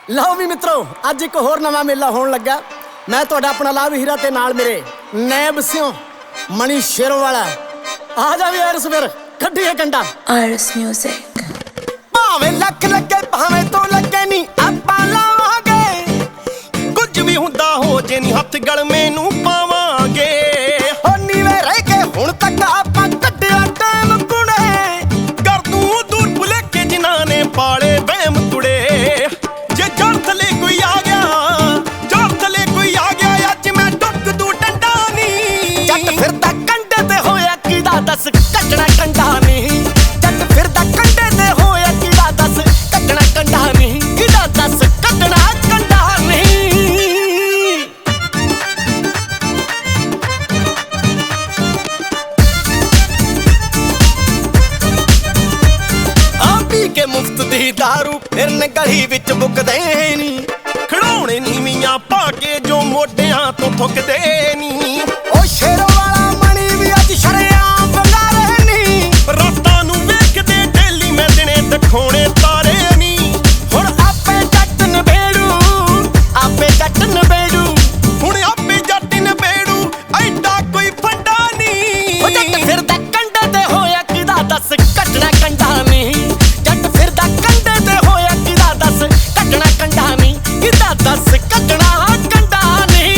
ਲਓ ਵੀ ਮਿੱਤਰੋ, ਅੱਜ ਇੱਕ ਹੋਰ ਨਵਾਂ ਮੇਲਾ ਹੋਣ ਲੱਗਾ। ਮੈਂ ਤੁਹਾਡਾ ਆਪਣਾ ਲਾਭ ਹੀਰਾ ਤੇ ਨਾਲ ਮੇਰੇ ਨੈਬ ਸਿਓ ਮਣੀ ਸ਼ੇਰੋਵਾਲਾ। ਆ ਜਾ ਵੀ ਐਰਸ ਫਿਰ ਕੱਢੀਏ ਕੰਡਾ। ਆਰਸ ਮਿਊਜ਼ਿਕ। ਭਾਵੇਂ ਲੱਖ ਲੱਗੇ ਭਾਵੇਂ ਤੋਂ ਲੱਗੇ ਨਹੀਂ ਆਪਾਂ ਲਾਵਾਂਗੇ। ਕੁਝ ਵੀ ਹੁੰਦਾ ਹੋ ਜੇ ਨਹੀਂ ਹੱਥ ਗਲਮੇ ਨੂੰ ਪਾਵਾਂਗੇ। ਹੋ ਨੀਵੇਂ ਰਹਿ ਕੇ ਹੁਣ ਤੱਕ ਆਪਾਂ ਕੱਢਿਆ ਟਾਈਮ ਕੁੜੇ। ਕਰ ਤੂੰ ਦੂਰ ਭੁਲੇਖੇ ਜਿਨ੍ਹਾਂ ਨੇ ਪਾਲੇ ਵਹਿਮ ਕੁੜੇ। ਜੇ ਜੜ ਥਲੇ ਕੋਈ ਆ ਗਿਆ, ਜੜ ਥਲੇ ਕੋਈ ਆ ਗਿਆ, ਅੱਜ ਮੈਂ ਟੁੱਕ ਦੂ ਡੰਡਾ ਨੀ। ਜੱਟ ਫਿਰਦਾ ਕੰਡੇ ਤੇ ਹੋਇਆ ਕਿਹਦਾ ਦੱਸ ਕੱਢਣਾ ਕੰਡਾ ਨਹੀਂ। ਜੱਟ ਫਿਰਦਾ ਕੰਡੇ ਤੇ ਹੋਇਆ ਕਿਹਦਾ ਦੱਸ ਕੱਢਣਾ ਕੰਡਾ ਨਹੀਂ। ਕਿਹਦਾ ਦੱਸ ਕੱਢਣਾ ਕੰਡਾ ਨਹੀਂ। ਆ ਪੀ ਕੇ ਮੁਫਤ ਦੀ ਦਾਰੂ ਫਿਰਨ ਗਲੀ ਵਿੱਚ ਮੁੱਕਦੇ ਨੀ। ਖੜਾਉਣੇ ਨੀਵੀਆਂ ਪਾ ਕੇ ਜੋ ਮੋਢਿਆਂ ਤੋਂ ਥੁੱਕਦੇ ਨੀ। ਉਹ ਸ਼ੇਰੋ ਵਾਲਾ ਮਣੀ ਵੀ ਅੱਜ ਸ਼ਰਿਆਮ ਬੰਗਾਰੇ ਨੀ। ਰਾਤਾਂ ਨੂੰ ਵੇਖਦੇ ਡੇਲੀ ਮੈਂ ਦਿਨੇ ਦਿਖਾਉਣੇ ਤਾਰੇ ਨੀ। ਹੁਣ ਆਪੇ ਜੱਟ ਨਬੇੜੂ, ਆਪੇ ਜੱਟ ਨਬੇੜੂ। ਹੁਣ ਆਪੇ ਜੱਟ ਨਬੇੜੂ, ਐਡਾ ਕੋਈ ਫੰਡਾ ਨੀ। ਉਹ ਜੱਟ ਫਿਰਦਾ ਕੰਡੇ ਤੇ ਹੋਇਆ ਕਿਹਦਾ ਦੱਸ ਕੱਢਣਾ ਕੰਡਾ ਨਹੀਂ। ਜੱਟ ਫਿਰਦਾ ਕੰਡੇ ਤੇ ਹੋਇਆ ਕਿਹਦਾ ਦੱਸ ਕੱਢਣਾ ਕੰਡਾ ਨਹੀਂ। ਕਿਹਦਾ ਦੱਸ ਕੱਢਣਾ ਕੰਡਾ ਨਹੀਂ।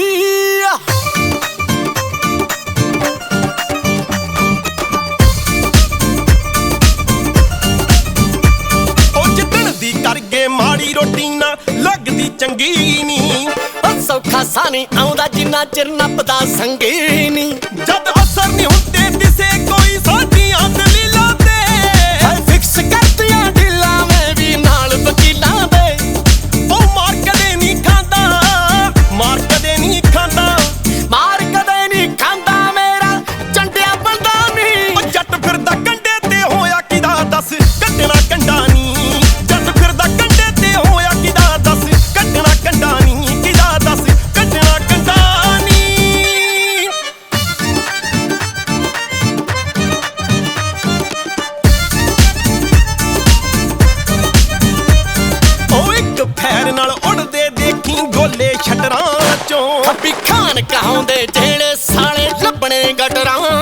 ਉਹ ਜਿੱਦਣ ਦੀ ਕਰਗੇ ਮਾੜੀ ਰੋਟੀ ਨਾ ਲੱਗਦੀ ਚੰਗੀ ਨੀ। ਉਹ ਸੌਖਾ ਸਾਨੀ ਆਉਂਦਾ ਜਿੰਨਾ ਚਿਰ ਨੱਪਦਾ ਸੰਗੀ ਨੀ। ਜਦ ਅਸਰ ਨਹੀਂ ਹੁੰਦੇ ਦਿਸੇ ਕੋਈ ਸਾਡੀਆਂ ਦਲੀਲਾਂ ਤੇ। ਹਰ ਫਿਕਸ ਕਰਤੀਆਂ ਢਿੱਲਾਂ ਮੈਂ ਵੀ ਨਾਲ ਵਕੀਲਾਂ ਦੇ। ਉਹ ਮਾਰ ਕਦੇ ਨਹੀਂ ਖਾਂਦਾ, ਮਾਰ ਕਦੇ ਨਹੀਂ ਖਾਂਦਾ। ਮਾਰ ਕਦੇ ਨਹੀਂ ਖਾਂਦਾ ਮੇਰਾ ਚੰਡਿਆ ਬੰਦਾ ਨਹੀਂ। ਉਹ ਜੱਟ ਫਿਰਦਾ ਕੰਡੇ ਤੇ ਹੋਇਆ ਕਿਹਦਾ ਦੱਸ ਕੱਢਣਾ ਕੰਡਾ ਨੀ। ਜੱਟ ਫਿਰਦਾ ਕੰਡੇ ਤੇ ਹੋਇਆ ਕਿਹਦਾ ਦੱਸ ਕੱਢਣਾ ਕੰਡਾ ਨੀ। ਕਿਹਦਾ ਦੱਸ ਕੱਢਣਾ ਕੰਡਾ ਨੀ। ਉਹ ਇੱਕ ਫੈਰ ਨਾਲ ਉੜਦੇ ਦੇਖੀ ਗੋਲੇ ਛਟਰਾਂ ਚੋਂ। ਖੱਬੀ ਖਾਨ ਕਹਾਉਂਦੇ ਜਿਹੜੇ ਸਾਲੇ ਲੱਭਣੇ ਗਟਰਾਂ